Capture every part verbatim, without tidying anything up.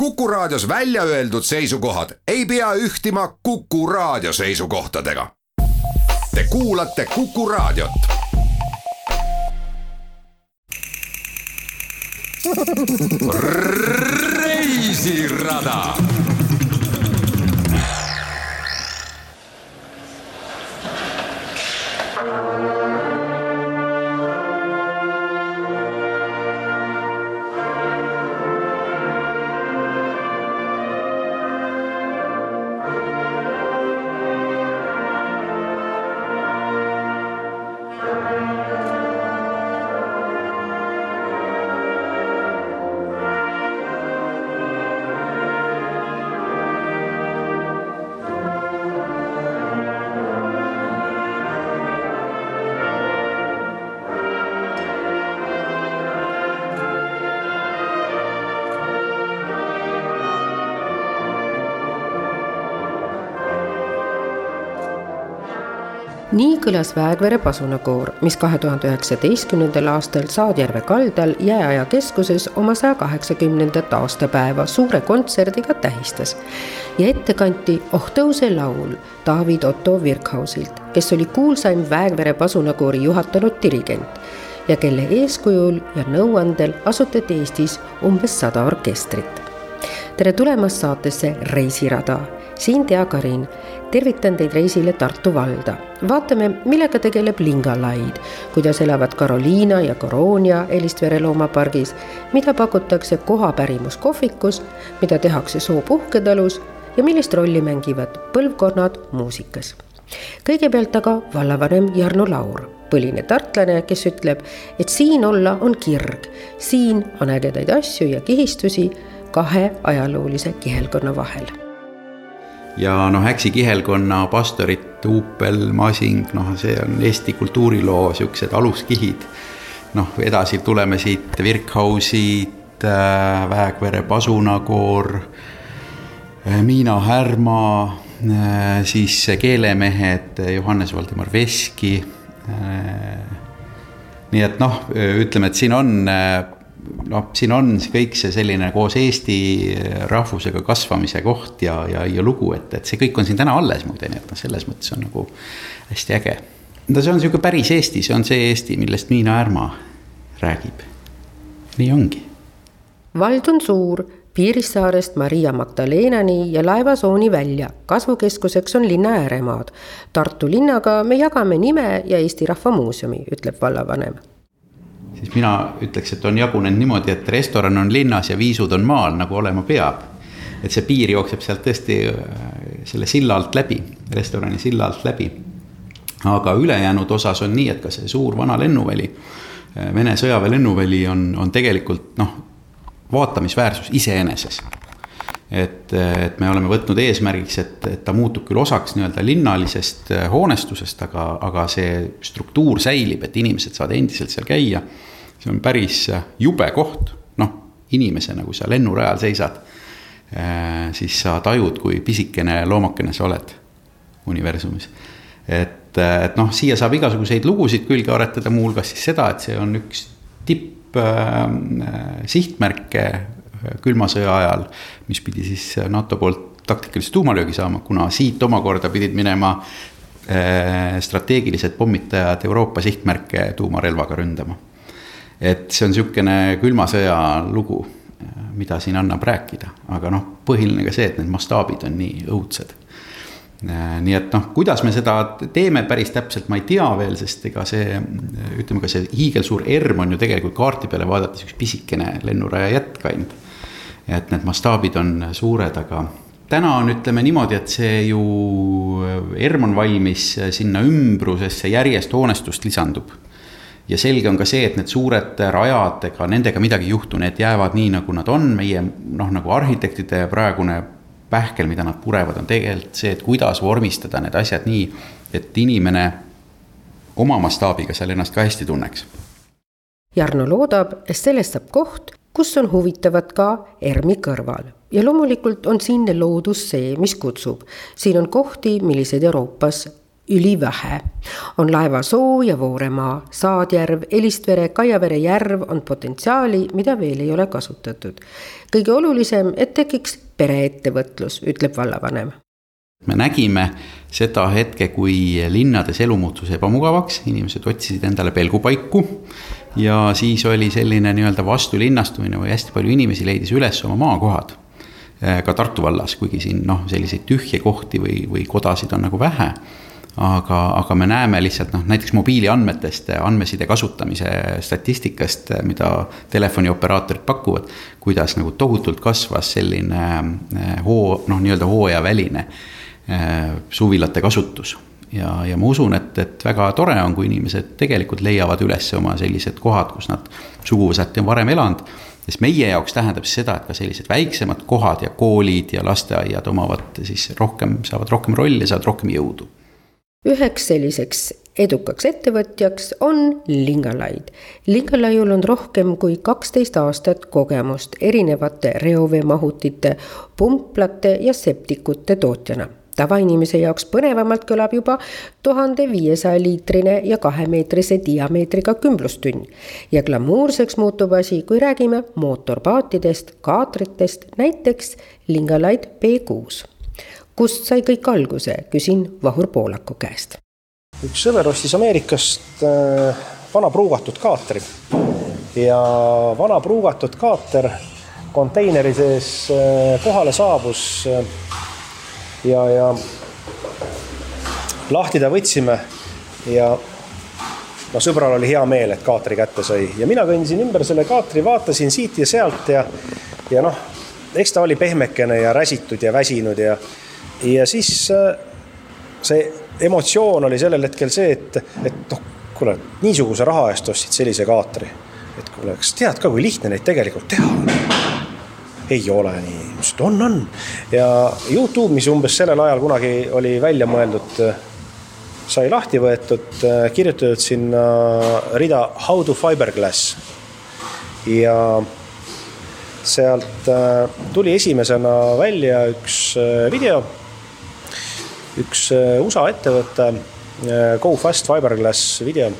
Kuku Raadios välja öeldud seisukohad ei pea ühtima Kuku Raadio seisukohtadega. Te kuulate Kuku Raadiot. Reisirada. Nii kõlas Väegvere pasunakoor, mis kahe tuhande üheksateistkümnendal aastal Saadjärve kaldal Jääaja keskuses oma saja kaheksakümnendat aastapäeva suure kontserdiga tähistas. Ja ettekanti Oh tõuse laul David Otto Wirkhausilt, kes oli kuulsaim Väegvere pasunakoori juhatanud dirigent ja kelle eeskujul ja nõuandel asutati Eestis umbes sada orkestrit. Tere tulemast saatesse Reisirada. Siin Tea Karin. Tervitan teid reisile Tartu valda. Vaatame, millega tegeleb Lingalaid, kuidas elavad Karoliina ja Koronia Elistvere loomapargis, mida pakutakse kohapärimuskohvikus, mida tehakse Soopuhketalus ja millist rolli mängivad põlvkonnad muusikas. Kõigepealt aga vallavanem Jarno Laur, põline tartlane, kes ütleb, et siin olla on kirg, siin on ägedaid asju ja kihistusi kahe ajaloolise kihelkonna vahel. Ja noh, Äksi kihelkonna pastorit, Uupel, Masing, noh, see on Eesti kultuuriloo siuksed aluskihid. Noh, edasi tuleme siit Wirkhausid, Väegvere pasunakoor, Miina Härma, siis keelemehed, Johannes Valdemar Veski. Nii et noh, ütleme, et siin on... No, siin on kõik see selline koos Eesti rahvusega kasvamise koht ja, ja, ja lugu, et, et see kõik on siin täna alles muide, nii et no, selles mõttes on nagu hästi äge. No, see on selline päris Eesti, see on see Eesti, millest Miina Härma räägib. Nii ongi. Vald on suur, Piirissaarest Maria Magdalenani ja laevasooni välja. Kasvukeskuseks on linna ääremaad. Tartu linnaga me jagame nime ja Eesti Rahva Muuseumi, ütleb vallavanem. Siis mina ütleks, et on jagunenud niimoodi, et restoran on linnas ja viisud on maal, nagu olema peab. Et see piir jookseb sealt tõesti selle silla alt läbi, restorani silla alt läbi. Aga ülejäänud osas on nii, et ka see suur vana lennuväli, Vene sõjaväe lennuväli on, on tegelikult noh, vaatamisväärsus iseeneses. Et, et me oleme võtnud eesmärgiks, et, et ta muutub küll osaks nii-öelda linnalisest hoonestusest, aga, aga see struktuur säilib, et inimesed saavad endiselt seal käia. See on päris jube koht, noh, inimesena, kui sa lennurajal seisad, siis sa tajud, kui pisikene loomakene sa oled universumis. Et, et noh, siia saab igasuguseid lugusid külge aretada, muu hulgas siis seda, et see on üks tipp äh, sihtmärke külma sõja ajal, mis pidi siis NATO poolt taktikalist tuumalöögi saama, kuna siit omakorda pidid minema strateegilised pommitajad Euroopa sihtmärke tuumarelvaga ründama. Et see on niisugune külma sõja lugu, mida siin annab rääkida, aga noh, põhiline ka see, et need mastaabid on nii õudsed. Nii et noh, kuidas me seda teeme päris täpselt, ma ei tea veel, sest ega see, ütleme ka see hiigelsuur erm on ju tegelikult kaarti peale vaadates üks pisikene lennuraja jätkaind. Et need mastaabid on suured, aga täna on, ütleme niimoodi, et see ju erm on valmis sinna ümbrusesse järjest hoonestust lisandub. Ja selge on ka see, et need suured rajad, ega nendega midagi juhtu, need jäävad nii, nagu nad on. Meie noh, nagu arhitektide praegune pähkel, mida nad purevad, on tegelikult see, et kuidas vormistada need asjad nii, et inimene oma mastaabiga seal ennast ka hästi tunneks. Jarno loodab, et sellest saab koht, kus on huvitavad ka ermi kõrval. Ja loomulikult on siinne loodus see, mis kutsub. Siin on kohti, millised Euroopas ülivähe. On Laevasoo ja Vooremaa, Saadjärv, Elistvere, Kaiavere järv on potentsiaali, mida veel ei ole kasutatud. Kõige olulisem, et tekiks pereettevõtlus, ütleb vallavanem. Me nägime seda hetke, kui linnades elu muutus ebamugavaks, inimesed otsisid endale pelgupaiku ja siis oli selline nii-öelda vastulinnastumine või hästi palju inimesi leidis üles oma maakohad. Ka Tartu vallas, kuigi siin noh, selliseid tühje kohti või, või kodasid on nagu vähe, aga, aga me näeme lihtsalt noh, näiteks mobiiliandmetest, andmeside kasutamise statistikast, mida telefoniooperaatorid pakuvad, kuidas nagu tohutult kasvas selline hoo, noh, nii-öelda hooajaväline suvilate kasutus. Ja, ja ma usun, et, et väga tore on, kui inimesed tegelikult leiavad üles oma sellised kohad, kus nad suguvõsati on varem elanud. Sest meie jaoks tähendab seda, et ka sellised väiksemad kohad ja koolid ja lasteaiad omavad siis rohkem, saavad rohkem rolli ja saavad rohkem jõudu. Üheks selliseks edukaks ettevõtjaks on Lingalaid. Lingalaiul on rohkem kui kaksteist aastat kogemust erinevate reoveemahutite, pumplate ja septikute tootjana. Tavainimese jaoks põnevamalt kõlab juba tuhande viiesaja liitrine ja kahemeetrise diameetriga kümblustünn. Ja glamuurseks muutub asi, kui räägime mootorpaatidest, kaatritest, näiteks Lingalaid B kuus. Kust sai kõik alguse, küsin Vahur Poolaku käest. Üks sõber ostis Ameerikast vana pruugatud kaatri. Ja vana pruugatud kaater konteineri sees kohale saabus ja, ja lahti ta võtsime ja no, sõbral oli hea meel, et kaatri kätte sai. Ja mina kõndisin ümber selle kaatri, vaatasin siit ja sealt ja, ja noh, eks ta oli pehmekene ja räsitud ja väsinud ja, ja siis see emotsioon oli sellel hetkel see, et, et noh, kuule, niisuguse raha eest ostsid sellise kaatri. Et kuule, kas tead ka, kui lihtne neid tegelikult teha on? Ei ole nii, on, on. Ja YouTube, mis umbes sellel ajal kunagi oli välja mõeldud, sai lahti võetud, kirjutatud sinna rida How to Fiberglass. Ja sealt tuli esimesena välja üks video, üks U S A ettevõtte Go Fast Fiberglass video.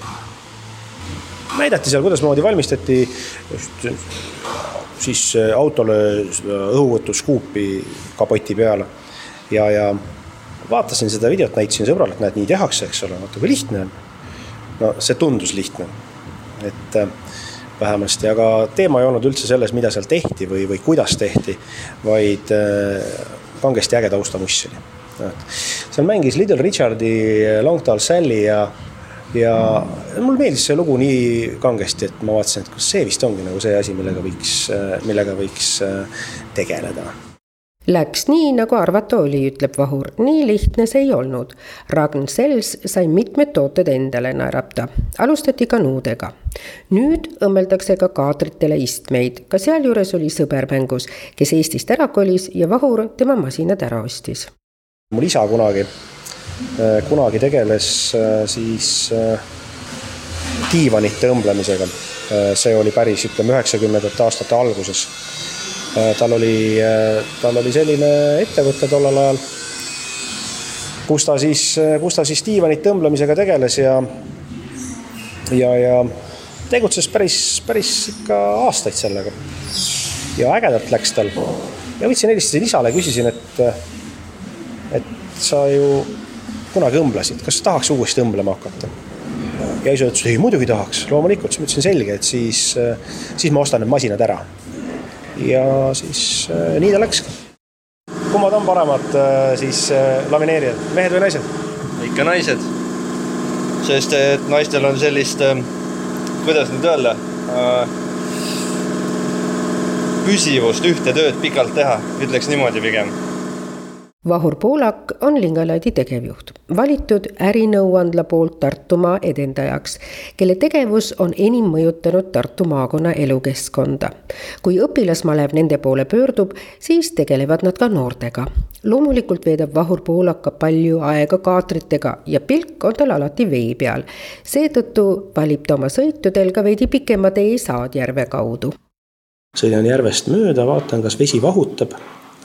Näidati seal, kuidas moodi valmistati just siis autole õhuvõtu skuupi kapoti peale. Ja, ja vaatasin seda videot, näitasin sõbrale, et näed, nii tehakse, eks ole, vaata, kui lihtne on. No see tundus lihtne, et vähemasti, aga teema ei olnud üldse selles, mida seal tehti või, või kuidas tehti, vaid kangesti äge taustamuss oli. Seal mängis Little Richardi Long Tall Sally ja Ja mul meeldis see lugu nii kangesti, et ma vaatasin, et see vist ongi nagu see asi, millega võiks, millega võiks tegeleda. Läks nii, nagu arvata oli, ütleb Vahur. Nii lihtne see ei olnud. Ragn Sells sai mitmed tooted endale naerapta. Alustati kanuudega. Nüüd õmmeldakse ka kaatritele istmeid. Ka seal juures oli sõber mängus, kes Eestist ära kolis ja Vahur tema masinad ära ostis. Mul isa kunagi kunagi tegeles siis diivanite õmblemisega. See oli päris, ütleme, üheksakümnendate aastate alguses. Tal oli, tal oli selline ettevõte tollal ajal, kus ta siis, kus ta siis diivanite õmblemisega tegeles ja, ja, ja tegutses päris, päris ikka aastaid sellega. Ja ägedalt läks tal. Ja võtsin helistasin isale ja küsisin, et, et sa ju kunagi õmblasid, kas tahaks uuesti õmblema hakata? Ja isa ütles, ei muidugi tahaks, loomulikult, siis ma ütlesin selge, et siis, siis ma ostan need masinad ära. Ja siis nii ta läks. Kummad on paremad siis lamineerijad, mehed või naised? Ikka naised, sest et naistel on sellist, kuidas nüüd öelda, püsivust ühte tööd pikalt teha, ütleks niimoodi pigem. Vahur Poolak on Lingalaidi tegevjuht, valitud ärinõuandla poolt Tartumaa edendajaks, kelle tegevus on enim mõjutanud Tartu maakonna elukeskkonda. Kui õpilasmalev nende poole pöördub, siis tegelevad nad ka noortega. Loomulikult veedab Vahur Poolak ka palju aega kaatritega ja pilk on tal alati vee peal. Seetõttu valib ta oma sõitudel ka veidi pikema tee Saadjärve kaudu. Sõidan järvest mööda, vaatan, kas vesi vahutab.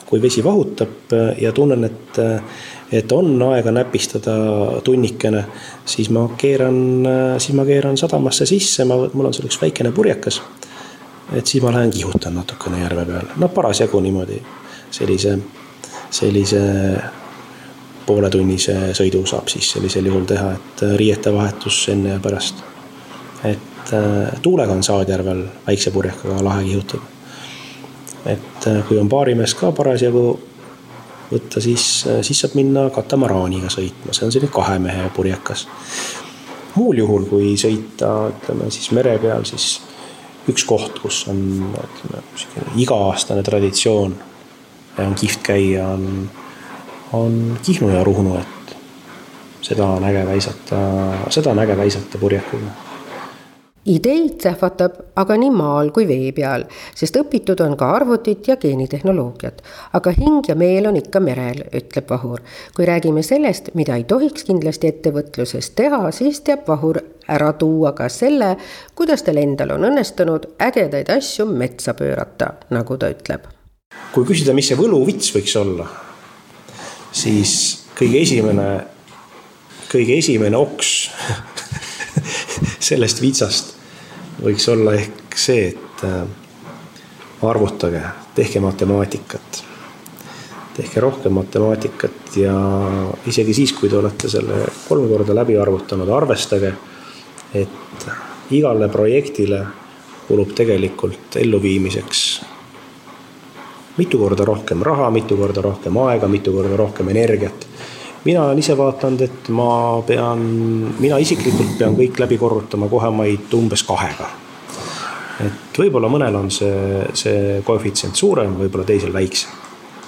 kui vesi vahutab ja tunnen, et, et on aega näpistada tunnikene, siis ma keeran, siis ma keeran sadamasse sisse, ma, mul on seal üks väikene purjekas, et siis ma lähen kihutan natukene järve peale. No parasjagu niimoodi sellise, sellise pooletunnise sõidu saab siis sellisel juhul teha, et riiete vahetus enne ja pärast. Et tuulega on Saadjärvel väikse purjekaga lahe kihutada. Et kui on paarimees ka parasjagu võtta, siis, siis saab minna katamaraaniga sõitma. See on selline kahe mehe purjekas. Muul juhul, kui sõita ütleme, siis mere peal, siis üks koht, kus on ütleme, iga-aastane traditsioon ja on kihvt käia, on on Kihnu ja Ruhnu, et seda on äge väisata, seda on äge väisata purjekuga. Ideid sähvatab aga nii maal kui vee peal, sest õpitud on ka arvutit ja geenitehnoloogiat. Aga hing ja meel on ikka merel, ütleb Vahur. Kui räägime sellest, mida ei tohiks kindlasti ettevõtluses teha, siis teab Vahur ära tuua ka selle, kuidas teil endal on õnnestunud ägedaid asju metsa pöörata, nagu ta ütleb. Kui küsida, mis see võluvits võiks olla, siis kõige esimene, kõige esimene oks sellest vitsast võiks olla ehk see, et arvutage, tehke matemaatikat. Tehke rohkem matemaatikat ja isegi siis, kui te olete selle kolm korda läbi arvutanud, arvestage, et igale projektile kulub tegelikult elluviimiseks mitu korda rohkem raha, mitu korda rohkem aega, mitu korda rohkem energiat. Mina olen ise vaatanud, et ma pean, mina isiklikult pean kõik läbi korrutama kohemaid umbes kahega. Et võib-olla mõnel on see, see koefitsient suurem, võib-olla teisel väiksem.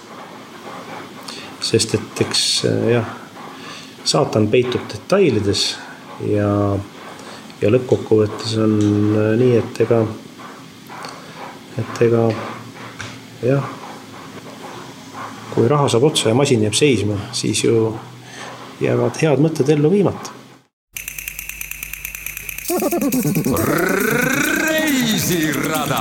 Sest et eks jah, saatan peitub detailides ja, ja lõppkokkuvõttes on nii, et ega, et ega jah, kui raha saab otsa ja masin jääb seisma, siis ju jäävad head mõtted ellu viimata. Reisirada!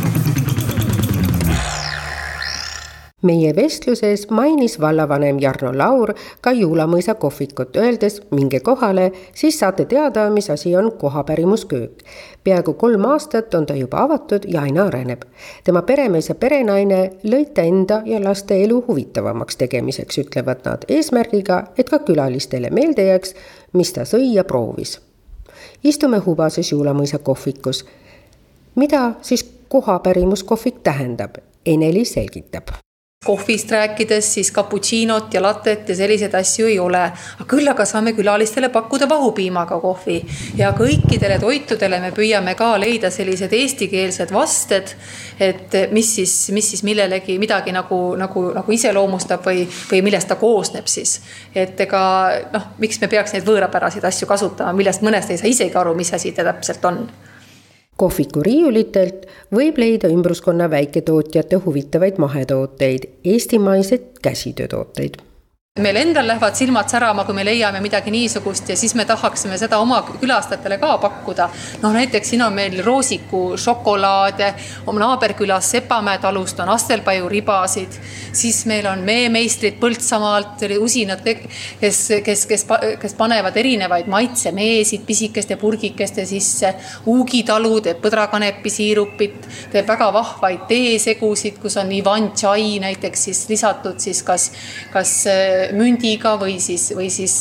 Meie vestluses mainis vallavanem Jarno Laur ka Juulamõisa kohvikut, öeldes minge kohale, siis saate teada, mis asi on kohapärimusköök. Peaaegu kolm aastat on ta juba avatud ja aina areneb. Tema peremees ja perenaine lõid enda ja laste elu huvitavamaks tegemiseks, ütlevad nad eesmärgiga, et ka külalistele meelde jääks, mis ta sõi ja proovis. Istume Hubases Juulamõisa kohvikus. Mida siis kohapärimuskohvik tähendab? Eneli selgitab. Kohvist rääkides siis cappuccinot ja lattet ja selliseid asju ei ole. Küll aga saame külalistele pakkuda vahupiimaga kohvi ja kõikidele toitudele me püüame ka leida sellised eestikeelsed vasted, et mis siis, mis siis millelegi midagi nagu, nagu, nagu iseloomustab või, või millest ta koosneb siis. Et ega, noh, miks me peaks neid võõrapäraseid asju kasutama, millest mõnest ei saa isegi aru, mis asi ta täpselt on. Kohviku riiulitelt võib leida ümbruskonna väiketootjate huvitavaid mahetooteid, eestimaiseid käsitöötooteid. Meil endal lähevad silmad särama, kui me leiame midagi niisugust ja siis me tahaksime seda oma külastajatele ka pakkuda. No näiteks siin on meil roosiku šokolaade, oma naaberkülas Sepamäe talust on astelpaju ribasid, siis meil on meemeistrid Põltsamaalt, usinad, kes, kes, kes, kes panevad erinevaid maitsemeesid pisikeste purgikeste sisse, Uugitalu teeb põdrakanepi siirupit, teeb väga vahvaid teesegusid, kus on Ivan Chai näiteks siis lisatud siis kas, kas mündiga või siis, või siis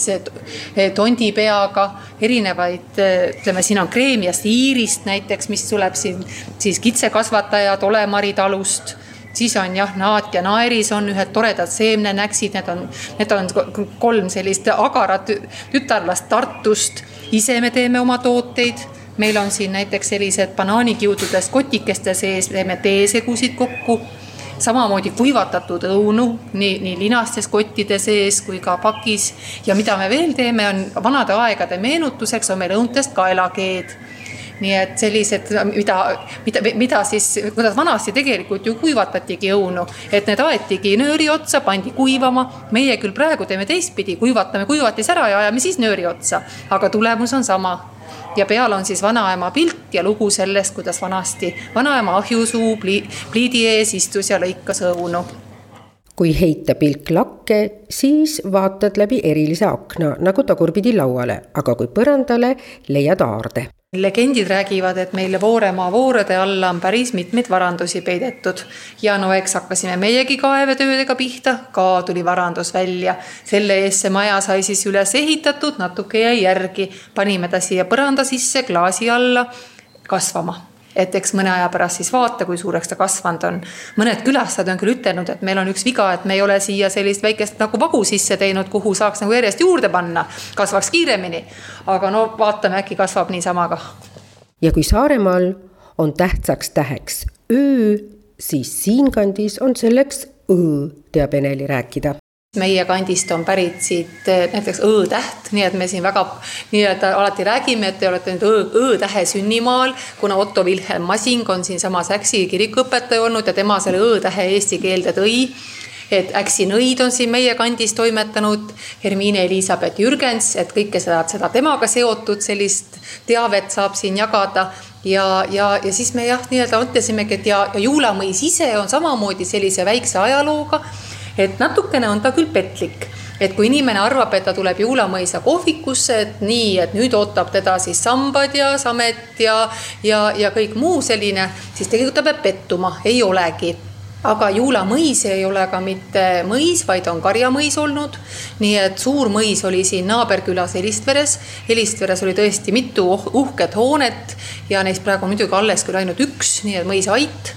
tondipeaga, erinevaid, ütleme, siin on kreemiast iirist näiteks, mis tuleb siin siis kitsekasvatajad Olemari talust, siis on jah, naat ja naeris on ühed toredad seemnenäksid, need on, need on kolm sellist agarat tütarlast Tartust, ise me teeme oma tooteid, meil on siin näiteks sellised banaanikiududest kotikeste sees, teeme teesegusid kokku, samamoodi kuivatatud õunu, nii, nii linastes kottide sees kui ka pakis. Ja mida me veel teeme, on vanade aegade meenutuseks on meil õuntest kaelakeed. Nii et sellised, mida, mida, mida siis, kuidas vanasti tegelikult ju kuivatatigi õunu, et need aetigi nööri otsa, pandi kuivama. Meie küll praegu teeme teistpidi, kuivatame kuivatis ära ja ajame siis nööri otsa, aga tulemus on sama. Ja peal on siis vanaema pilt ja lugu sellest, kuidas vanasti vanaema ahjusuu pliidi ees istus ja lõikas õunu. kui heita pilk lakke, siis vaatad läbi erilise akna, nagu tagurpidi lauale, aga kui põrandale, leiad aarde. Legendid räägivad, et meile Vooremaa voorede alla on päris mitmeid varandusi peidetud. Ja no eks hakkasime meiegi kaevetöödega pihta, ka tuli varandus välja. Selle eest see maja sai siis üles ehitatud, natuke jäi järgi. Panime ta siia põranda sisse, klaasi alla kasvama. Et eks mõne aja pärast siis vaata, kui suureks ta kasvanud on. Mõned külastajad on küll ütelnud, et meil on üks viga, et me ei ole siia sellist väikest nagu vagu sisse teinud, kuhu saaks nagu järjest juurde panna, kasvaks kiiremini. Aga no vaatame, äkki kasvab nii samaga. Ja kui Saaremaal on tähtsaks täheks öö, siis siinkandis on selleks õõ, teab Eneli rääkida. Meie kandist on pärit siit näiteks õõtäht, nii et me siin väga nii et alati räägime, et te olete nüüd õõtähe sünnimaal, kuna Otto Wilhelm Masing on siin sama Äksi kirikuõpetaja olnud ja tema selle õõtähe eesti keelde tõi. Et Äksi nõid on siin meie kandis toimetanud, Hermine Elisabeth Jürgens, et kõike seda, seda temaga seotud sellist teavet saab siin jagada. Ja, ja, ja siis me jah, nii-öelda mõtlesimegi, et ja, ja Juulamõis ise on samamoodi sellise väikse ajalooga, et natukene on ta küll petlik, et kui inimene arvab, et ta tuleb Juulamõisa kohvikusse, et nii, et nüüd ootab teda siis sambad ja samet ja, ja, ja kõik muu selline, siis tegelikult ta peab pettuma, ei olegi. Aga Juulamõis ei ole ka mitte mõis, vaid on karjamõis olnud, nii et suur mõis oli siin naaberkülas Elistveres. Elistveres oli tõesti mitu uhket hoonet ja neist praegu muidugi alles küll ainult üks, nii et mõis Ait.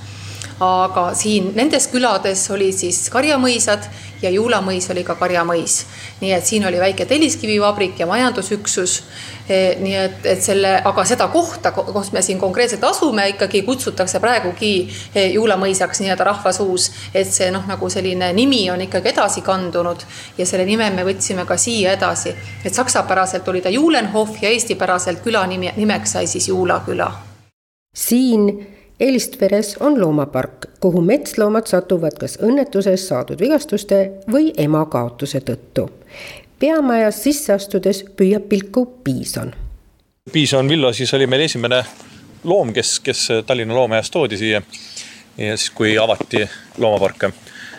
Aga siin nendes külades oli siis karjamõisad ja Juulamõis oli ka karjamõis. Nii et siin oli väike telliskivivabrik ja majandusüksus. Nii et, et selle, aga seda kohta, kus me siin konkreetselt asume, ikkagi kutsutakse praegugi Juulamõisaks nii-öelda rahvasuus, et see noh, nagu selline nimi on ikkagi edasi kandunud ja selle nime me võtsime ka siia edasi. Et saksapäraselt oli ta Juulenhof ja eestipäraselt küla nime, nimeks sai siis Juulaküla. Siin Elistveres on loomapark, kuhu metsloomad satuvad kas õnnetuses saadud vigastuste või ema kaotuse tõttu. Peamajas sisse astudes püüab pilku Piison. Piison Villo siis oli meil esimene loom, kes, kes Tallinna loomajast toodi siia ja siis kui avati loomaparke.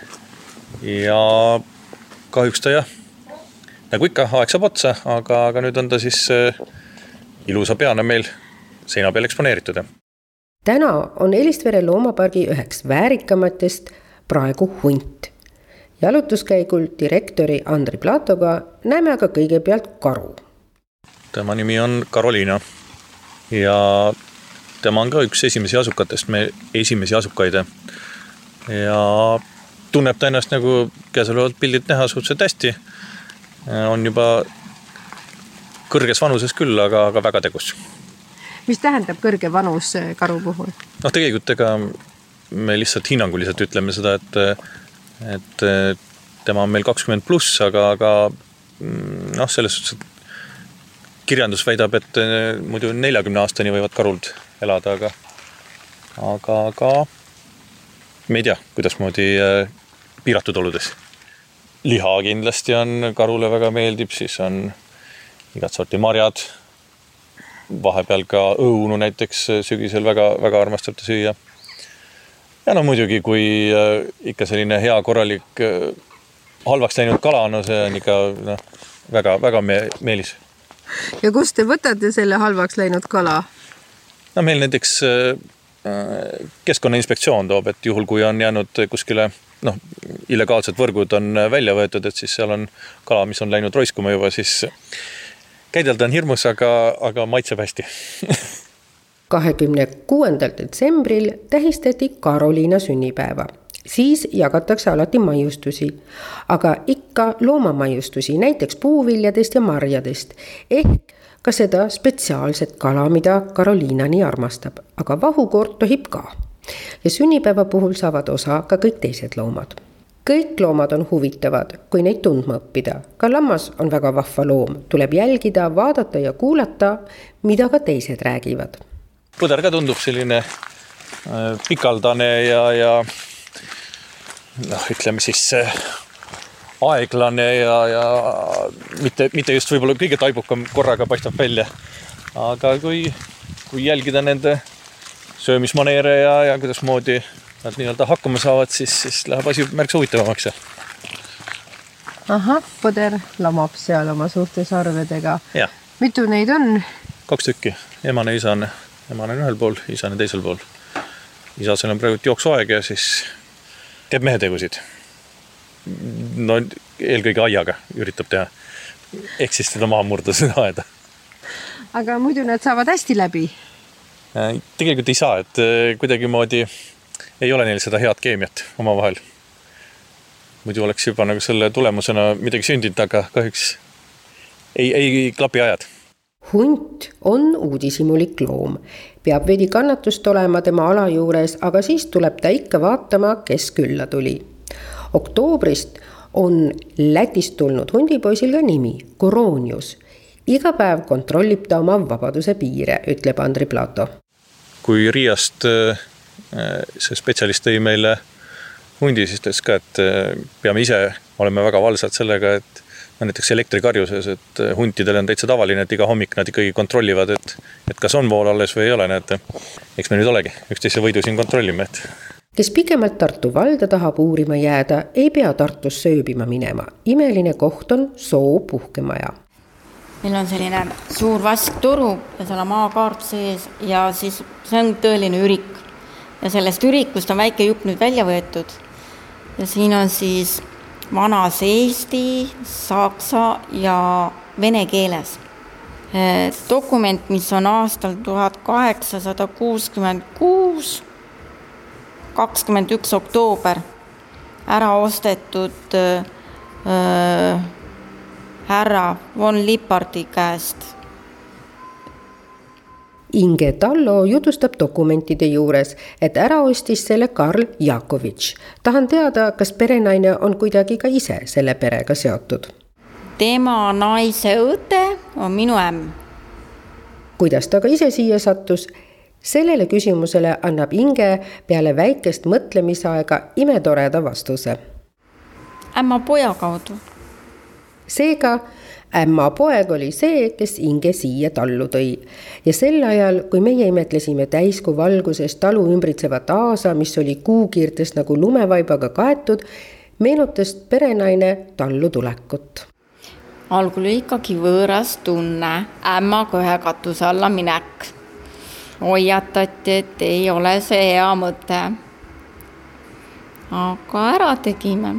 Ja kahjuks ta jah, nagu ikka, aeg saab otsa, aga, aga nüüd on ta siis ilusa peana meil seina peal eksponeeritud. Täna on Elistvere loomapargi üheks väärikamatest praegu hunt. Jalutuskäigul direktori Andri Platoga näeme aga kõigepealt karu. Tema nimi on Karoliina ja tema on ka üks esimesi asukatest, me esimesi asukaid. Ja tunneb ta ennast nagu käesolevalt pildid näha suhteliselt hästi. On juba kõrges vanuses küll, aga, aga väga tegus. Mis tähendab kõrge vanus karu puhul? No tegelikult ega me lihtsalt hinnanguliselt ütleme seda, et, et tema on meil kakskümmend pluss, aga, aga noh, selles suhtes, et kirjandus väidab, et muidu neljakümne aastani võivad karuld elada, aga, aga, aga me ei tea, kuidas moodi piiratud oludes. Liha kindlasti on, karule väga meeldib, siis on igat sorti marjad, vahepeal ka õunu näiteks sügisel väga, väga armastab ta süüa. Ja no muidugi, kui ikka selline hea korralik halvaks läinud kala, no see on ikka no, väga, väga meelis. Ja kust te võtate selle halvaks läinud kala? No meil näiteks Keskkonnainspektsioon toob, et juhul kui on jäänud kuskile noh, illegaalsed võrgud on välja võetud, et siis seal on kala, mis on läinud roiskuma juba, siis käidelda on hirmus, aga, aga maitseb hästi. kahekümne kuuendal detsembril tähistati Karoliina sünnipäeva. Siis jagatakse alati maiustusi, aga ikka loomamaiustusi, näiteks puuviljadest ja marjadest, ehk ka seda spetsiaalset kala, mida Karoliina nii armastab, aga vahukoort tohib ka. Ja sünnipäeva puhul saavad osa ka kõik teised loomad. Kõik loomad on huvitavad, kui neid tundma õppida. Ka lammas on väga vahva loom. Tuleb jälgida, vaadata ja kuulata, mida ka teised räägivad. Põder ka tundub selline pikaldane ja, ja noh, ütleme siis aeglane ja, ja mitte, mitte just võib-olla kõige taibukam korraga paistab välja. Aga kui, kui jälgida nende söömismaneere ja, ja kuidas moodi nad nii-öelda hakkama saavad, siis, siis läheb asi märksa huvitavamaks. Ahah, põder lamab seal oma suurte sarvedega. Ja. Mitu neid on? Kaks tükki. Emane, isane. Emane on ühel pool, isane teisel pool. Isasel on praegu jooksuaeg ja siis teeb mehetegusid. No eelkõige aiaga üritab teha. Ehk siis teda maha murda seda aeda. Aga muidu nad saavad hästi läbi? Tegelikult ei saa, et kuidagi moodi ei ole neil seda head keemiat oma vahel. Muidu oleks juba nagu selle tulemusena midagi sündinud, aga kahjuks ei, ei klapi ajad. Hunt on uudishimulik loom. Peab veidi kannatust olema tema ala juures, aga siis tuleb ta ikka vaatama, kes külla tuli. Oktoobrist on Lätist tulnud hundipoisil ka nimi, Koronius. Iga päev kontrollib ta oma vabaduse piire, ütleb Andri Plato. Kui Riiast see spetsialist tõi meile hundi, siis tões ka, et peame ise oleme väga valsad sellega, et näiteks elektrikarjuses, et huntidel on täitsa tavaline, et iga hommik nad ikkagi kontrollivad, et, et kas on vool alles või ei ole. Näete. Eks me nüüd olegi üksteise võidu siin kontrollime. Et... Kes pikemalt Tartu valda tahab uurima jääda, ei pea Tartus sööbima minema. Imeline koht on Soo puhkemaja. Meil on selline suur vasktoru ja seal on maakaart sees ja siis see on tõeline ürik. Ja sellest ürikust on väike jupp nüüd välja võetud. Ja siin on siis vanas eesti, saksa ja vene keeles. Dokument, mis on aastal tuhat kaheksasada kuuskümmend kuus, kakskümmend üks oktoober, ära ostetud öö, härra von Lippardi käest. Inge Tallo jutustab dokumentide juures, et ära ostis selle Karl Jakovitš. Tahan teada, kas perenaine on kuidagi ka ise selle perega seotud. Tema naise õde on minu ämm. Kuidas ta ka ise siia sattus? Sellele küsimusele annab Inge peale väikest mõtlemisaega imetoreda vastuse. Ämma poja kaudu. Seega ämma poeg oli see, kes Inge siia tallu tõi. Ja sel ajal, kui meie imetlesime täiskuu valguses talu ümbritsevat aasa, mis oli kuukiirtes nagu lumevaibaga kaetud, meenutas perenaine tallu tulekut. Algul oli ikkagi võõras tunne, ämmaga ühe katuse alla minek. Hoiatati, et ei ole see hea mõte. Aga ära tegime.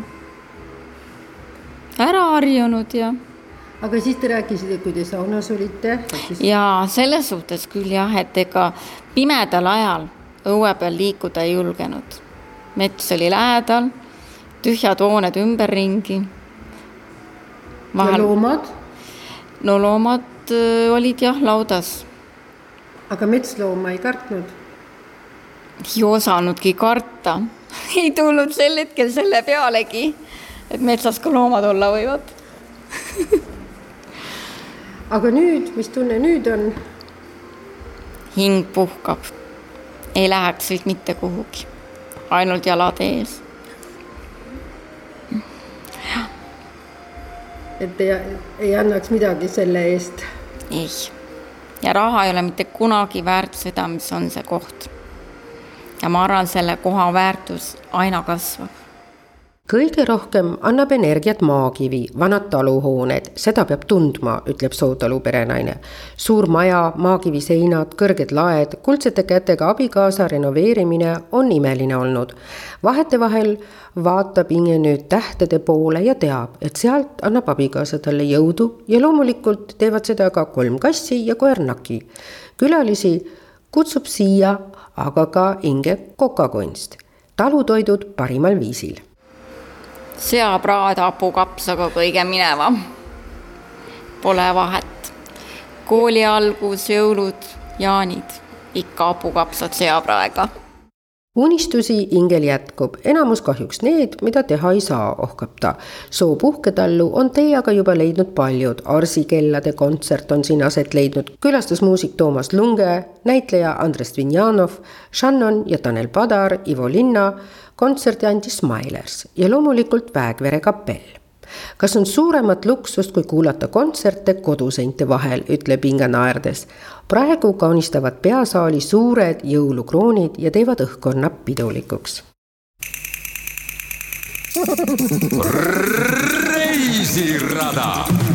Ära harjunud ja... Aga siis te rääkisite, kui te saunas olite? Jaa, selles suhtes küll jah, et ega pimedal ajal õue peal liikuda ei julgenud. Mets oli lähedal, tühjad hooned ümberringi. Vahel... Ja loomad? No loomad olid jah laudas. Aga metslooma ei kartnud? Ei osanudki karta. Ei tulnud sel hetkel selle pealegi, et metsas ka loomad olla võivad. Aga nüüd, mis tunne nüüd on? Hing puhkab. Ei läheks nüüd mitte kuhugi. Ainult jalad ees. Et ei, ei annaks midagi selle eest? Ei. Ja raha ei ole mitte kunagi väärt seda, mis on see koht. Ja ma arvan, selle koha väärtus aina kasvab. Kõige rohkem annab energiat maakivi, vanad taluhooned, seda peab tundma, ütleb Sootalu perenaine. Suur maja, maakivi seinad, kõrged laed, kuldsete kätega abikaasa renoveerimine on imeline olnud. Vahete vahel vaatab Inge nüüd tähtede poole ja teab, et sealt annab abikaasa talle jõudu ja loomulikult teevad seda ka kolm kassi ja koernaki. Külalisi kutsub siia aga ka Inge kokakunst. Talutoidud parimal viisil. Seapraad hapukapsaga kõige mineva. Pole vahet. Kooli algus, jõulud, jaanid. Ikka hapukapsad seapraega. Unistusi Ingel jätkub. Enamus kahjuks need, mida teha ei saa, ohkab ta. Soo puhketallu on teiega juba leidnud paljud. Arsikellade kontsert on siin aset leidnud. Külastas muusik Toomas Lunge, näitleja Andres Vinjanov, Shannon ja Tanel Padar, Ivo Linna, kontserti andis Smilers ja loomulikult Väegvere kapell. Kas on suuremat luksust, kui kuulata kontserte koduseinte vahel, ütleb Inga naerdes. Praegu kaunistavad peasaali suured jõulukroonid ja teevad õhkkonna pidulikuks. Reisirada.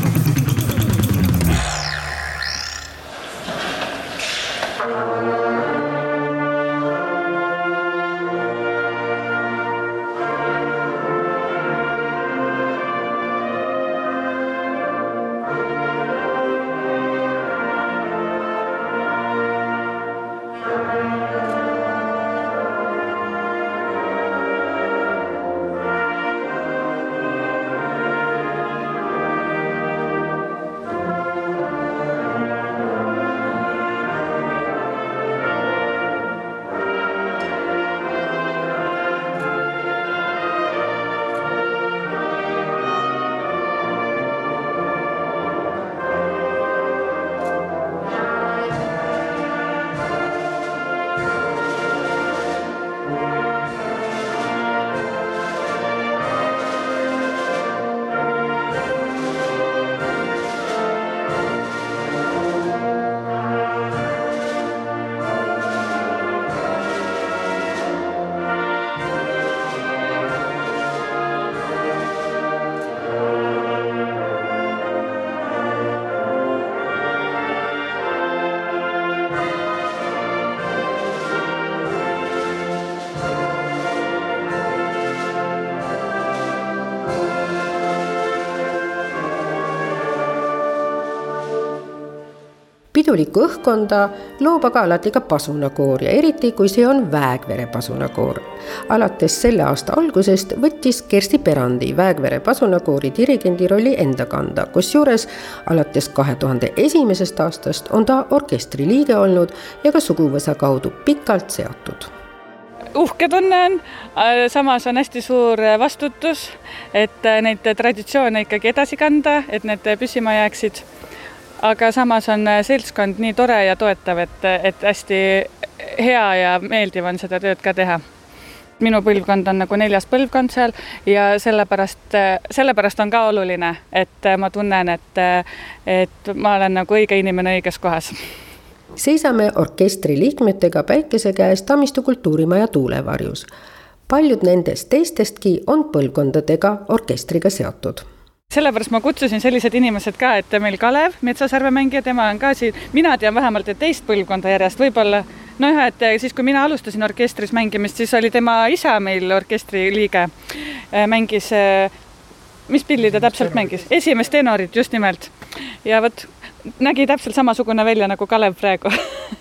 Pidulikku õhkkonda loob aga alati ka pasunakoor ja eriti, kui see on Väegvere pasunakoor. Alates selle aasta algusest võttis Kersti Perandi Väegvere pasunakoori dirigendi rolli enda kanda, kus juures alates kahe tuhande esimesest aastast on ta orkestri liige olnud ja ka suguvõsa kaudu pikalt seotud. Uhke tunne on, samas on hästi suur vastutus, et neid traditsioone ikkagi edasi kanda, et need püsima jääksid. Aga samas on seltskond nii tore ja toetav, et, et hästi hea ja meeldiv on seda tööd ka teha. Minu põlvkond on nagu neljas põlvkond seal ja sellepärast, sellepärast on ka oluline, et ma tunnen, et, et ma olen nagu õige inimene õiges kohas. Seisame orkestri liikmetega Päikese käes Tammistu kultuurimaja tuulevarjus. Paljud nendest teistestki on põlvkondadega orkestriga seotud. Sellepärast ma kutsusin sellised inimesed ka, et meil Kalev, Metsasarve mängija, tema on ka siin. Mina tean vähemalt, et teist põlvkonda järjest võib-olla. No jah, et siis kui mina alustasin orkestris mängimist, siis oli tema isa meil orkestri liige. Mängis, mis pilli ta täpselt mängis? Esimest tenorit just nimelt. Ja võt, nägi täpselt samasugune välja nagu Kalev praegu.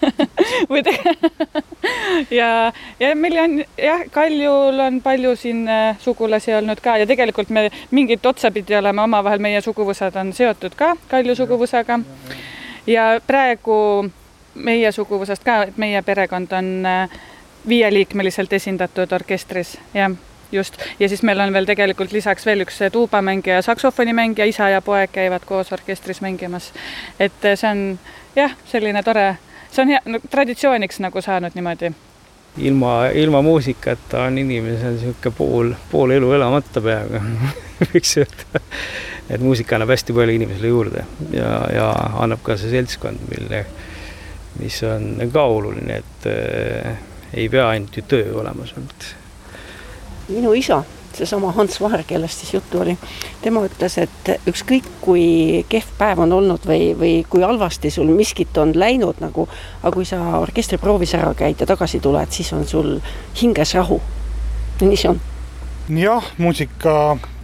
ja, ja meil on, jah, Kaljul on palju siin sugulasi olnud ka ja tegelikult me mingit otsapidi oleme omavahel, meie suguvõsad on seotud ka Kalju suguvõsaga ja praegu meie suguvõsast ka, et meie perekond on viieliikmeliselt esindatud orkestris, jah. Just. Ja siis meil on veel tegelikult lisaks veel üks tuubamängija ja saksofonimängija, isa ja poeg käivad koos orkestris mängimas. Et see on jah, selline tore, see on hea, no, traditsiooniks nagu saanud niimoodi. Ilma, ilma muusikata on inimesel siuke pool, pool elu elamata peaga. Võiks öelda, et muusika annab hästi palju inimesele juurde ja, ja annab ka see seltskond, mille, mis on ka oluline, et äh, ei pea ainult ju töö olemas olnud. Minu isa, seesama Hans Vaher, kellest siis juttu oli, tema ütles, et ükskõik kui kehv päev on olnud või, või kui halvasti sul miskit on läinud, nagu, aga kui sa orkestriproovis ära käid ja tagasi tuled, siis on sul hinges rahu. Nii see on. Jah, muusika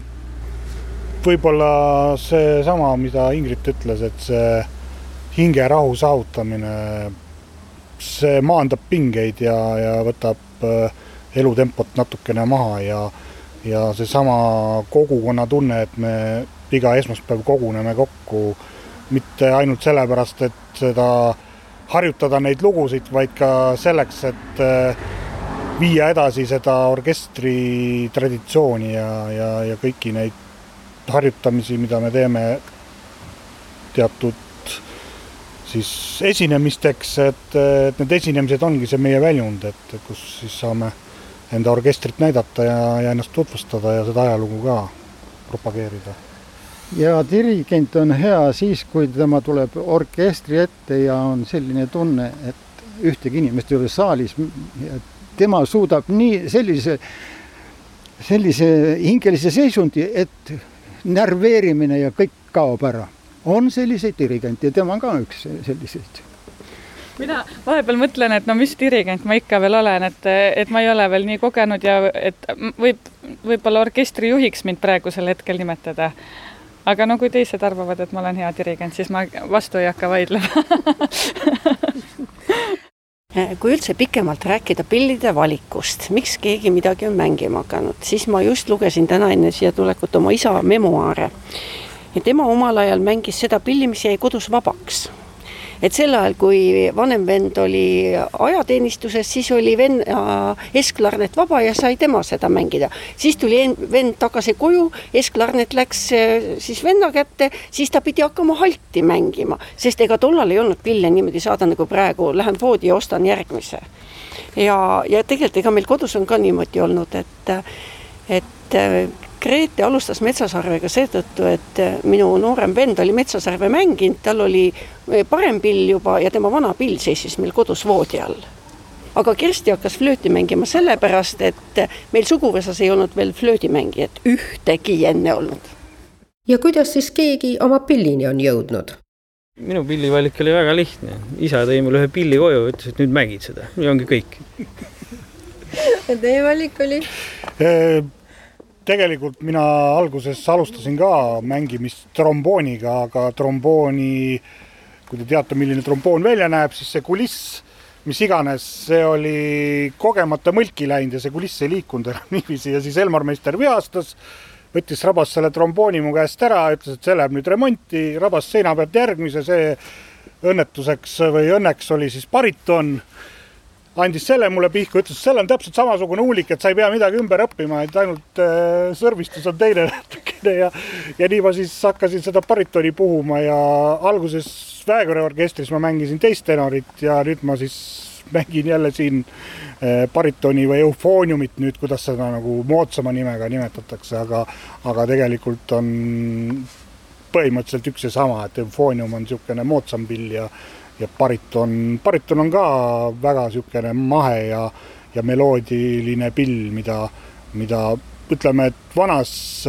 võib-olla see sama, mida Ingrid ütles, et see hinge rahu saavutamine, see maandab pingeid ja, ja võtab elutempot natukene maha ja, ja see sama kogukonna tunne, et me iga esmaspäev koguneme kokku mitte ainult sellepärast, et seda harjutada neid lugusid, vaid ka selleks, et viia edasi seda orkestri traditsiooni ja, ja, ja kõiki neid harjutamisi, mida me teeme teatud siis esinemisteks, et, et need esinemised ongi see meie väljund, et kus siis saame enda orkestrit näidata ja, ja ennast tutvustada ja seda ajalugu ka propageerida. Ja dirigent on hea siis, kui tema tuleb orkestri ette ja on selline tunne, et ühtegi inimest ei ole saalis. Tema suudab nii sellise sellise hingelise seisundi, et närveerimine ja kõik kaob ära. On selliseid dirigente ja tema on ka üks selliseid. Mina vahepeal mõtlen, et no mis dirigent ma ikka veel olen, et, et ma ei ole veel nii kogenud ja et võib, võib-olla orkestri juhiks mind praegusel hetkel nimetada. Aga no kui teised arvavad, et ma olen hea dirigent, siis ma vastu ei hakka vaidlema. Kui üldse pikemalt rääkida pillide valikust, miks keegi midagi on mängima hakanud, siis ma just lugesin täna enne siia tulekut oma isa memoaare. Ja tema omal ajal mängis seda pilli, mis jäi kodus vabaks. Et sel ajal, kui vanem vend oli ajateenistuses, siis oli vend esklarnet vaba ja sai tema seda mängida. Siis tuli vend tagasi koju, esklarnet läks siis venna kätte, siis ta pidi hakkama halti mängima, sest ega tollal ei olnud pille niimoodi saada nagu praegu, lähen voodi ja ostan järgmise. Ja, ja tegelikult ega meil kodus on ka niimoodi olnud, et, et Grete alustas Metsasarvega seetõttu, et minu noorem vend oli Metsasarve mänginud, tal oli parem pill juba ja tema vana pill seisis meil kodus voodi all. Aga Kersti hakkas flööti mängima sellepärast, et meil suguvõsas ei olnud veel flöödimängijat ühtegi enne olnud. Ja kuidas siis keegi oma pillini on jõudnud? Minu pillivalik oli väga lihtne. Isa tõi mulle ühe pilli koju ja ütles, et nüüd mängid seda. Ja ongi kõik. Ja teie valik oli? Tegelikult mina alguses alustasin ka mängimist trombooniga, aga trombooni, kui te teate, milline tromboon välja näeb, siis see kuliss, mis iganes, see oli kogemata mõlki läinud ja see kuliss ei liikunud niiviisi ja siis Elmar Meister vihastas, võttis rabas selle trombooni mu käest ära, ütles, et see läheb nüüd remonti, rabas seina pealt järgmise, see õnnetuseks või õnneks oli siis bariton, andis selle mulle pihku, ütles, et selle on täpselt samasugune uulik, et sa ei pea midagi ümber õppima, et ainult äh, sõrvistus on teine natukene ja, ja nii ma siis hakkasin seda baritoni puhuma ja alguses Väekõre orkestris ma mängisin teist tenorit ja nüüd ma siis mängin jälle siin äh, baritoni või eufooniumit nüüd, kuidas seda nagu moodsama nimega nimetatakse, aga, aga tegelikult on põhimõtteliselt üks ja sama, et eufoonium on niisugune moodsam pill ja ja bariton, bariton on ka väga niisugune mahe ja, ja meloodiline pill, mida, mida ütleme, et vanas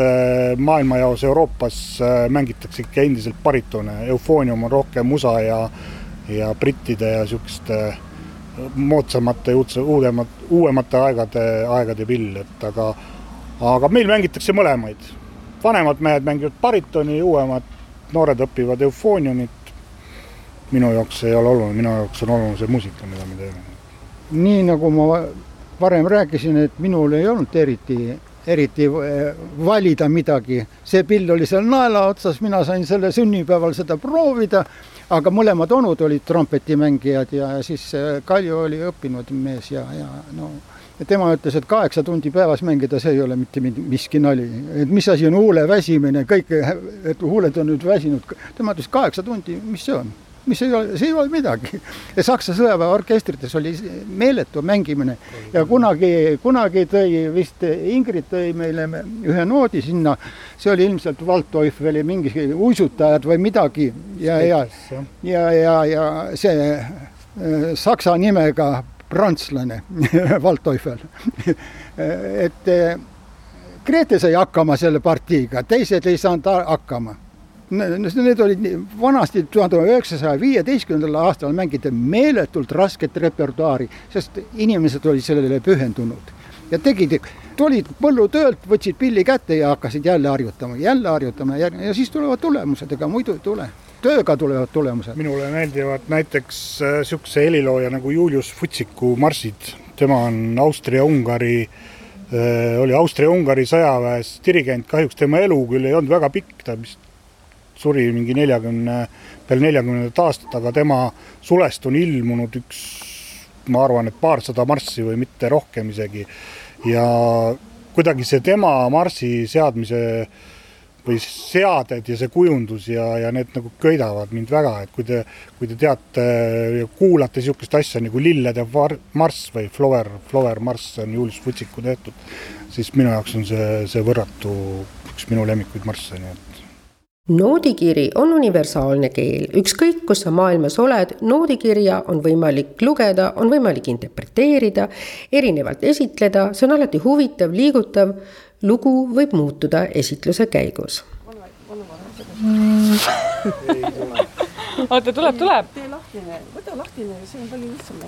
maailmajaos Euroopas mängitakse ikka endiselt baritone. Eufoonium on rohkem musa ja, ja brittide ja niisuguste moodsamate, uudemat, uuemate aegade, aegade pill, et aga, aga meil mängitakse mõlemaid. Vanemad mehed mängivad baritoni, uuemad noored õpivad eufooniumit. Minu jaoks ei ole oluline, minu jaoks on oluline see muusika, mida me teeme. Nii nagu ma varem rääkisin, et minul ei olnud eriti, eriti valida midagi. See pill oli seal naela otsas, mina sain selle sünnipäeval seda proovida, aga mõlemad onud olid trompetimängijad ja siis Kalju oli õppinud mees ja, ja no, ja tema ütles, et kaheksa tundi päevas mängida, see ei ole mitte miski nali. Et mis asi on huule väsimine, kõik, et huuled on nüüd väsinud. Tema ütles kaheksa tundi, mis see on? Mis ei ole, see ei ole midagi. Ja Saksa sõjaväe orkestrites oli meeletu mängimine ja kunagi, kunagi tõi vist Ingrid tõi meile ühe noodi sinna, see oli ilmselt Waldteufeli mingi uisutajad või midagi ja, ja, ja, ja, ja see saksa nimega prantslane Waldteufel. Et Grete sai hakkama selle partiiga, teised ei saanud hakkama. Need olid vanasti tuhande üheksasaja viieteistkümnendal aastal mängida meeletult rasket repertuaari, sest inimesed olid sellele pühendunud. Ja tegid, tulid põllutöölt, võtsid pilli kätte ja hakkasid jälle harjutama, jälle harjutama ja, ja siis tulevad tulemused, ega muidu ei tule. Tööga tulevad tulemused. Minule meeldivad näiteks niisuguse helilooja nagu Julius Futsiku marsid. Tema on Austria-Ungari, oli Austria-Ungari sõjaväes dirigent, kahjuks tema elu küll ei olnud väga pikk, ta vist suri mingi neljakümne, peal neljakümnendat aastat, aga tema sulest on ilmunud üks, ma arvan, et paarsada marssi või mitte rohkem isegi. Ja kuidagi see tema marssi seadmise või seaded ja see kujundus ja, ja need nagu köidavad mind väga, et kui te, kui te teate ja kuulate niisugust asja nagu Lillede marss või Flower, Flower marss on Julius Futsiku tehtud, siis minu jaoks on see, see võrratu üks minu lemmikuid marsse, nii et Noodikiri on universaalne keel, ükskõik kus sa maailmas oled, noodikirja on võimalik lugeda, on võimalik interpreteerida, erinevalt esitleda, see on alati huvitav, liigutav, lugu võib muutuda esitluse käigus. Oota, tuleb, tuleb. Tee lahtine, võta lahtine, see on palju lihtsam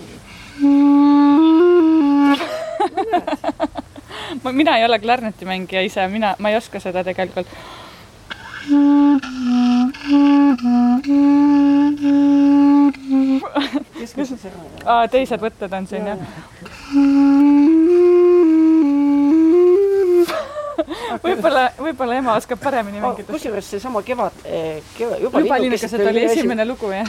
mängida. Mina ei ole klarneti mängija ise, mina, ma ei oska seda tegelikult. Aa, teised võtted on siin, jah. Võib-olla, võib-olla ema oskab paremini mängida. Kusjuures see sama kevad, kevad juba, juba linnukesed oli esimene lugu, jah.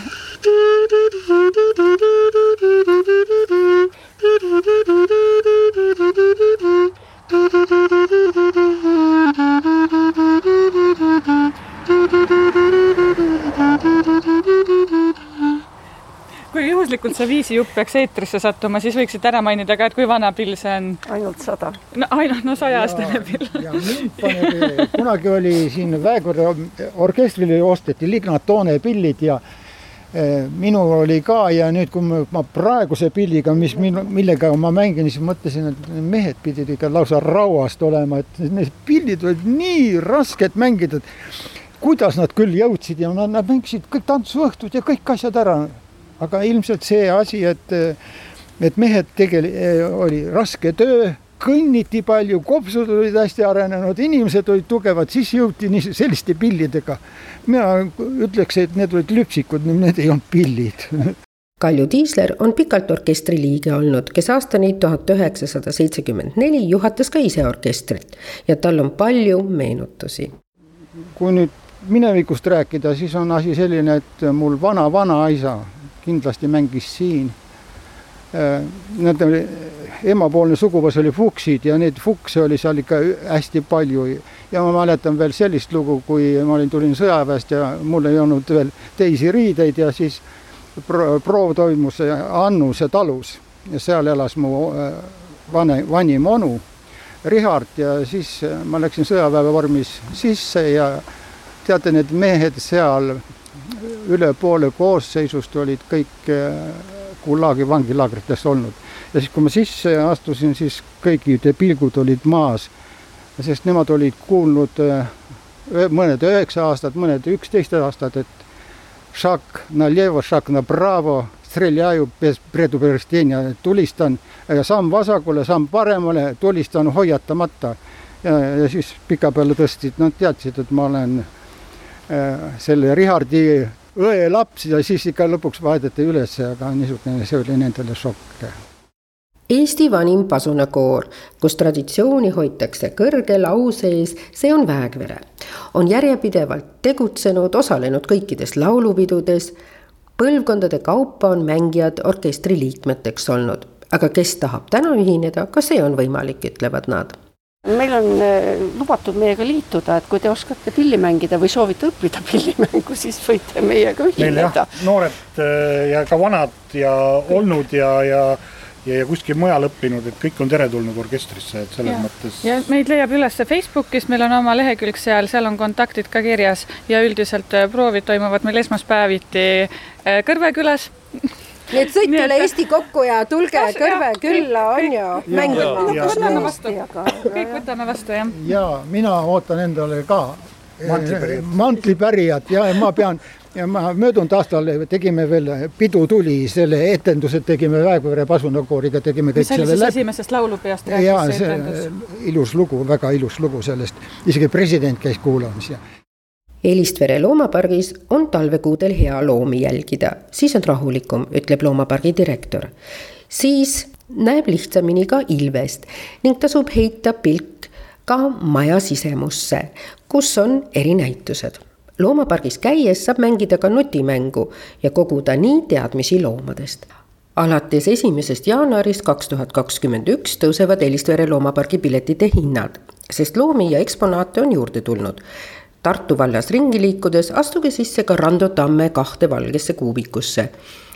Kui juhuslikult see viisijupp peaks eetrisse sattuma, siis võiksid ära mainida ka, et kui vana pill see on? Ainult sada. No, ainult, no saja-aastane pill. Ja, ja kunagi oli siin Väekvere orkestrili osteti Lignatone pillid ja e, minul oli ka ja nüüd, kui ma praeguse pilliga, mis, millega ma mängin, siis mõtlesin, et mehed pidid ikka lausa rauast olema, et need pillid olid nii rasked mängida, et kuidas nad küll jõudsid ja nad, nad mängisid kõik tantsuõhtud ja kõik asjad ära. Aga ilmselt see asi, et, et mehed tegeli, oli raske töö, kõnniti palju, kopsud olid hästi arenenud, inimesed olid tugevad, siis jõuti nii selliste pillidega. Mina ütleks, et need olid lüpsikud, need ei olnud pillid. Kalju Tiisler on pikalt orkestri liige olnud, kes aastani tuhat üheksasada seitsekümmend neli juhatas ka ise orkestrit ja tal on palju meenutusi. Kui nüüd minevikust rääkida, siis on asi selline, et mul vana-vana isa kindlasti mängis siin. Nad oli, emapoolne suguvõs oli fuksid ja neid fukse oli seal ikka hästi palju. Ja ma mäletan veel sellist lugu, kui ma olin, tulin sõjaväest ja mul ei olnud veel teisi riideid ja siis proov toimus Annuse talus ja seal elas mu vane, vanim onu Richard ja siis ma läksin sõjaväe vormis sisse ja teate, need mehed seal üle poole koosseisust olid kõik Gulagi vangilaagritest olnud. Ja siis, kui ma sisse astusin, siis kõikide pilgud olid maas, sest nemad olid kuulnud mõned üheksa aastat, mõned üksteist aastat, et šak na levo, šak na bravo, streljaju bez predupredstenia, tulistan ja samm vasakule, samm paremale, tulistan hoiatamata. Ja, ja siis pika peale tõstsid, nad teadsid, et ma olen selle Richardi õe laps ja siis ikka lõpuks vaadati üles, aga niisugune, see oli nendele šokk. Eesti vanim pasunakoor, kus traditsiooni hoitakse kõrge lau sees, see on Väekvere. On järjepidevalt tegutsenud, osalenud kõikides laulupidudes, põlvkondade kaupa on mängijad orkestri liikmeteks olnud. Aga kes tahab täna ühineda, ka see on võimalik, ütlevad nad. Meil on lubatud meiega liituda, et kui te oskate pilli mängida või soovite õppida pillimängu, siis võite meiega ühineda. Noored ja ka vanad ja olnud ja, ja, ja kuskil mujal õppinud, et kõik on teretulnud orkestrisse, et selles ja. mõttes. Ja meid leiab üles Facebookis, meil on oma lehekülg seal, seal on kontaktid ka kirjas ja üldiselt proovid toimuvad meil esmaspäeviti Kõrvekülas. Nii et sõit üle Eesti kokku ja tulge Kõrve külla on ju mängima. Võtame vastu. Kõik võtame vastu, jah. Ja mina ootan endale ka mantlipärijat ja ma pean, ja ma möödunud aastal tegime veel pidu tuli, selle etendused tegime Väekvere pasunakooriga, tegime kõik selle läbi. See oli siis esimesest laulupeast rääkis ja, see etendus. Ilus lugu, väga ilus lugu sellest. Isegi president käis kuulamas ja Elistvere loomapargis on talvekuudel hea loomi jälgida, siis on rahulikum, ütleb loomapargi direktor. Siis näeb lihtsamini ka ilvest ning tasub heita pilk ka maja sisemusse, kus on erinäitused. Loomapargis käies saab mängida ka nutimängu ja koguda nii teadmisi loomadest. Alates esimesest jaanuarist kaks tuhat kakskümmend üks tõusevad Elistvere loomapargi piletite hinnad, sest loomi ja eksponaate on juurde tulnud. Tartu vallas ringi liikudes astuge sisse ka Rando Tamme kahte valgesse kuubikusse.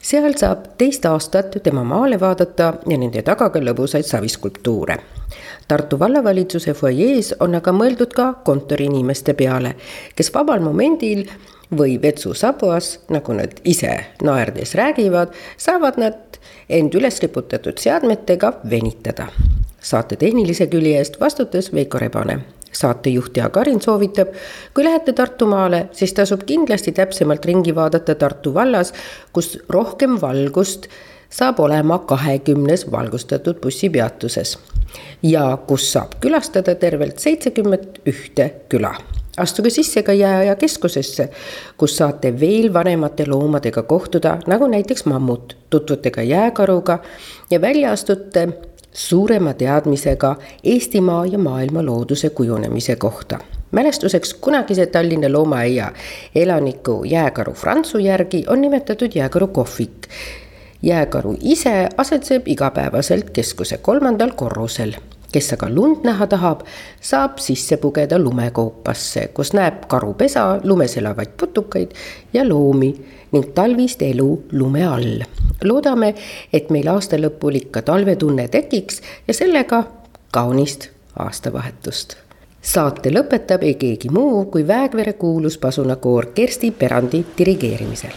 seal saab teist aastat tema maale vaadata ja nende taga ka lõbusaid saviskulptuure. Tartu vallavalitsuse foyees on aga mõeldud ka kontoriinimeste peale, kes vabal momendil või vetsu sabuas, nagu nad ise naerdes räägivad, saavad nad end üles riputatud seadmetega venitada. Saate tehnilise külje eest vastutas Veiko Rebane. Saatejuht ja Karin soovitab, kui lähete Tartumaale, siis tasub kindlasti täpsemalt ringi vaadata Tartu vallas, kus rohkem valgust saab olema kahekümnes valgustatud bussipeatuses ja kus saab külastada tervelt seitsekümmend ühte küla. Astuge sisse ka jääaja keskusesse, kus saate veel vanemate loomadega kohtuda, nagu näiteks mammut, tutvute ka jääkaruga ja välja astute suurema teadmisega Eestimaa ja maailma looduse kujunemise kohta. Mälestuseks kunagise Tallinna loomaaia elaniku jääkaru Frantsu järgi on nimetatud jääkaru kohvik. Jääkaru ise asetseb igapäevaselt keskuse kolmandal korrusel. Kes aga lund näha tahab, saab sisse pugeda lumekoopasse, kus näeb karupesa, lumes elavaid putukaid ja loomi ning talvist elu lume all. Loodame, et meil aasta lõpul ikka talvetunne tekiks ja sellega kaunist aastavahetust. Saate lõpetab ei keegi muu kui Väegvere kuulus pasunakoor Kersti Perandi dirigeerimisel.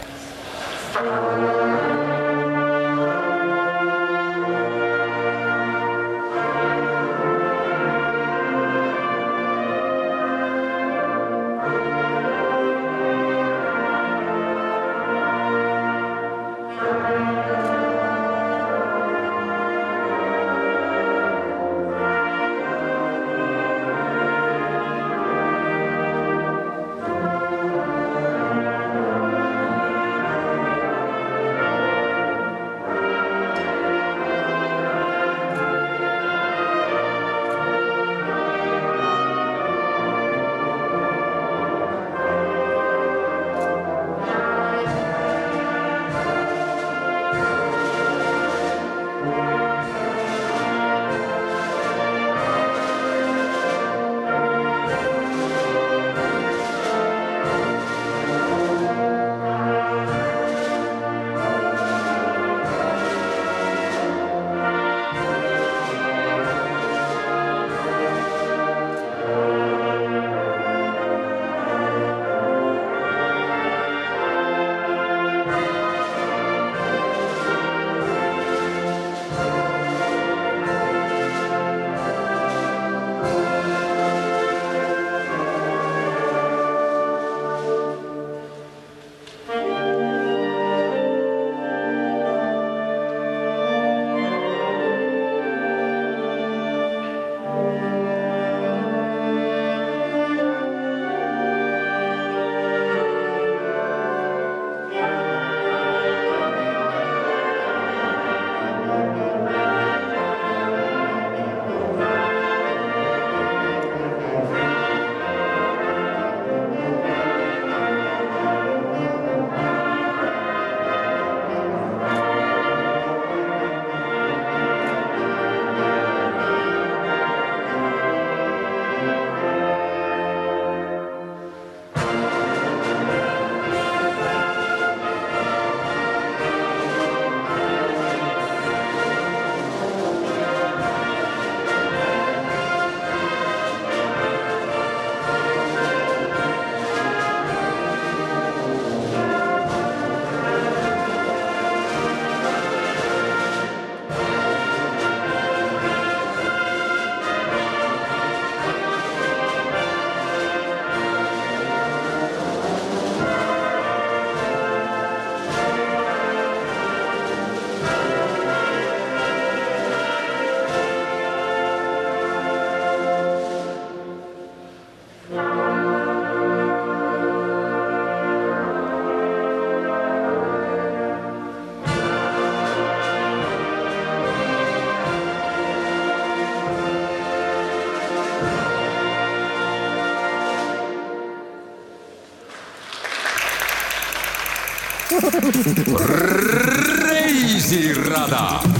Reisirada.